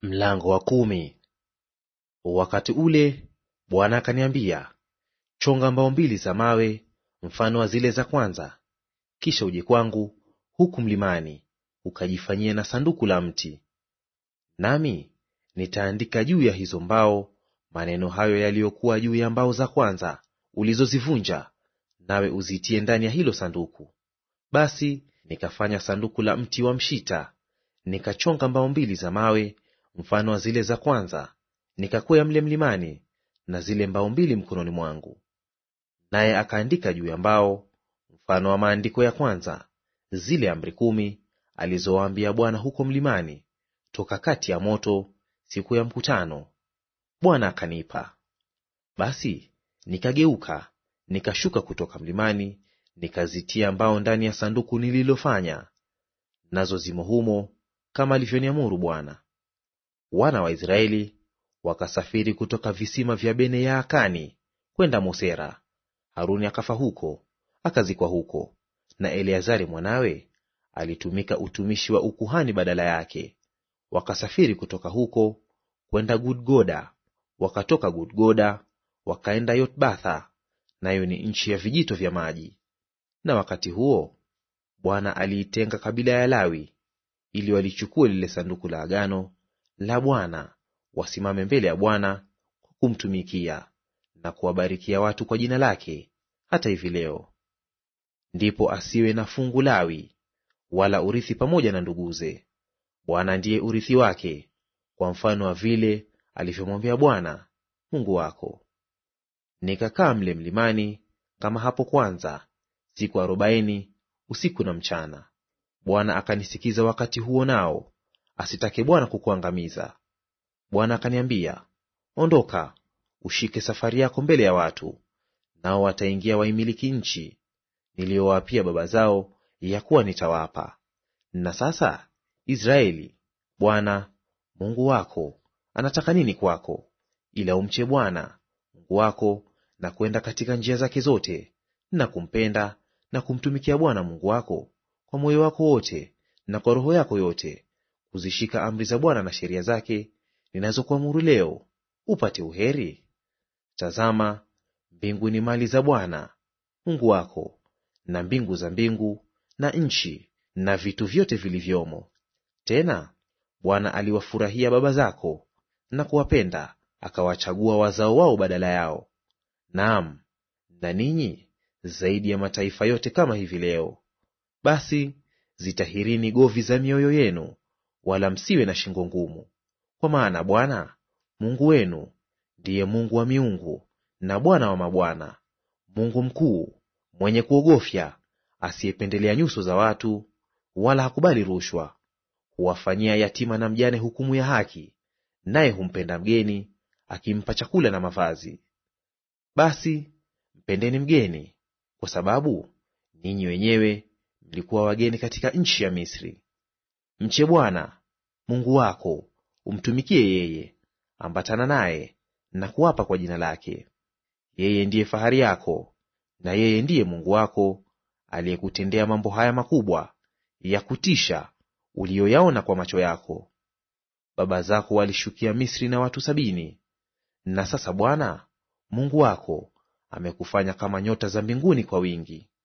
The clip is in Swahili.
Mlango wa 10. Wakati ule Bwana akaniambia, chonga mbao 2 za mawe mfano wa zile za kwanza, kisha uje kwangu huku mlimani, ukajifanyie na sanduku la mti. Nami nitaandika juu ya hizo mbao maneno hayo yaliyokuwa juu ya mbao za kwanza ulizozivunja, nawe uzitie ndani ya hilo sanduku. Basi nikafanya sanduku la mti wa mshita, nikachonga mbao 2 za mawe mfano wa zile za kwanza, nikakwea mle mlimani na zile mbao 2 mkononi mwangu. Naye akaandika juu ya mbao mfano wa maandiko ya kwanza, zile amri 10 alizowaambia Bwana huko mlimani toka kati ya moto siku ya mkutano. Bwana akanipa. Basi nikageuka, nikashuka kutoka mlimani, nikazitia mbao ndani ya sanduku nililofanya, nazo zimo humo kama alivyoniamuru Bwana. Wana wa Israeli wakasafiri kutoka visima vya Bene Yaakani kwenda Mosera. Haruni akafa huko, akazikwa huko, na Eleazari mwanawe alitumika utumishi wa ukuhani badala yake. Wakasafiri kutoka huko kwenda Gudgoda, wakatoka Gudgoda wakaenda Yotbatha, nayo ni nchi ya vijito vya maji. Na wakati huo Bwana aliitenga kabila ya Lawi ili walichukue lile sanduku la agano la Bwana, wasimame mbele ya Bwana kwa kumtumikia na kuwabarikia watu kwa jina lake hata hivi leo. Ndipo asiwe na fungu Lawi wala urithi pamoja na nduguze. Bwana ndiye urithi wake, kwa mfano wa vile alivyomwambia Bwana Mungu wako. Nikakaa mle mlimani kama hapo kwanza siku 40 usiku na mchana. Bwana akanisikiza wakati huo, nao asitake Bwana kukuangamiza. Bwana akaniambia, ondoka, ushike safari yako mbele ya watu, nao wataingia waimiliki nchi niliyowaapia baba zao ya kuwa nitawapa. Na sasa Israeli, Bwana Mungu wako anataka nini kwako, ila umche Bwana Mungu wako na kwenda katika njia zake zote, na kumpenda na kumtumikia Bwana Mungu wako kwa moyo wako wote na kwa roho yako yote, kuzishika amri za Bwana na sheria zake ninazokuamuru leo, upate uheri. Tazama, mbingu ni mali za Bwana Mungu wako, na mbingu za mbingu na nchi na vitu vyote vilivyomo. Tena Bwana aliwafurahia baba zako na kuwapenda, akawachagua wazao wao badala yao. Naam, na ninyi zaidi ya mataifa yote kama hivi leo. Basi zitahirini govi za mioyo yenu, wala msiwe na shingo ngumu. Kwa maana Bwana Mungu wenu ndiye Mungu wa miungu na Bwana wa mabwana, Mungu mkuu, mwenye kuogofya, asiyependelea nyuso za watu, wala hakubali rushwa. Huwafanyia yatima na mjane hukumu ya haki, naye humpenda mgeni, akimpa chakula na mavazi. Basi mpendeni mgeni, kwa sababu ninyi wenyewe mlikuwa wageni katika nchi ya Misri. Mche Bwana Mungu wako, umtumikie yeye, ambatana naye na kuapa kwa jina lake. Yeye ndiye fahari yako, na yeye ndiye Mungu wako, aliyekutendea mambo haya makubwa ya kutisha uliyoyaona kwa macho yako. Baba zako walishukia Misri na watu 70, na sasa Bwana Mungu wako amekufanya kama nyota za mbinguni kwa wingi.